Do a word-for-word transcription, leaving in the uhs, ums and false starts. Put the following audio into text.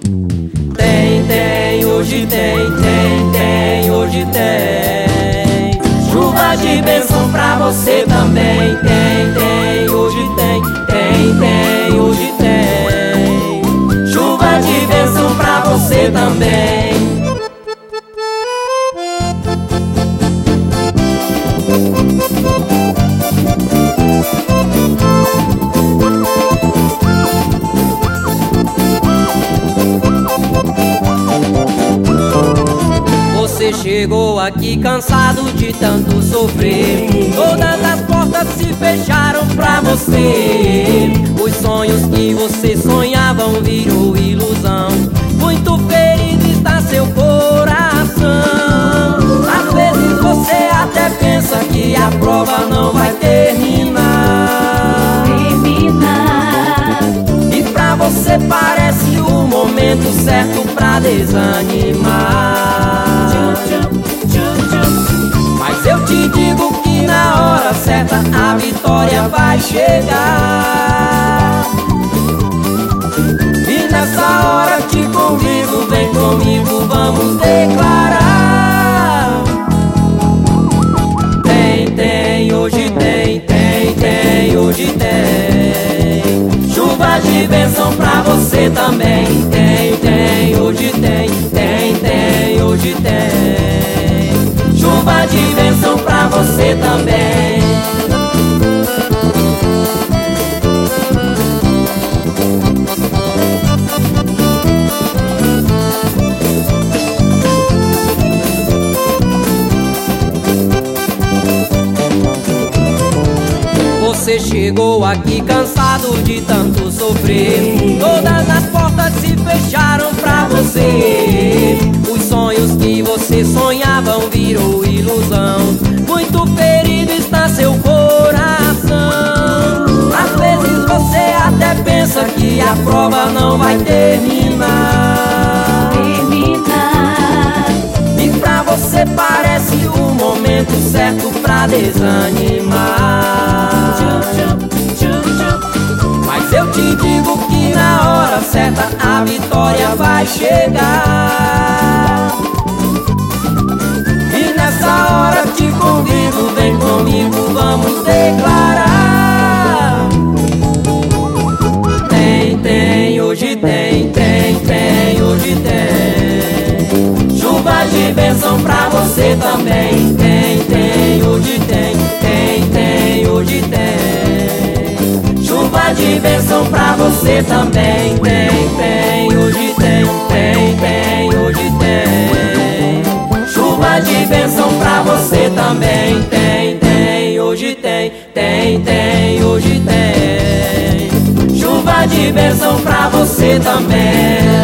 Tem, tem, hoje tem, tem, tem, hoje tem. Chuva de bênção pra você também. Tem, tem, hoje tem, tem, tem, hoje tem. Chuva de bênção pra você também. Você chegou aqui cansado de tanto sofrer. Todas as portas se fecharam pra você. Os sonhos que você sonhava virou ilusão. Muito ferido está seu coração. Às vezes você até pensa que a prova não vai terminar. Terminar. E pra você parece o momento certo pra desanimar. Mas eu te digo que na hora certa a vitória vai chegar. E nessa hora te convido, vem comigo, vamos declarar. Tem, tem, hoje tem, tem, tem, hoje tem. Chuva de bênção pra você também. Tem, tem, hoje tem, tem, tem, hoje tem. Chuva de bênção pra você também. Você chegou aqui cansado de tanto sofrer. Todas as portas se fecharam pra você. Os sonhos que você sonhava virou ilusão. Muito ferido está seu coração. Às vezes você até pensa que a prova não vai terminar. Terminar. E pra você parece o momento certo pra desanimar. Mas eu te digo que na hora certa a vitória vai chegar. E nessa hora te convido, vem comigo, vamos declarar. Tem, tem, hoje tem, tem, tem, hoje tem. Chuva de bênção pra você também. Tem, tem, hoje tem, tem, tem, hoje tem. Chuva de bênção pra você também. Tem, tem, hoje tem, tem, tem, hoje tem. Chuva de bênção pra você também. Tem, tem, hoje tem, tem, tem, hoje tem. Chuva de bênção pra você também.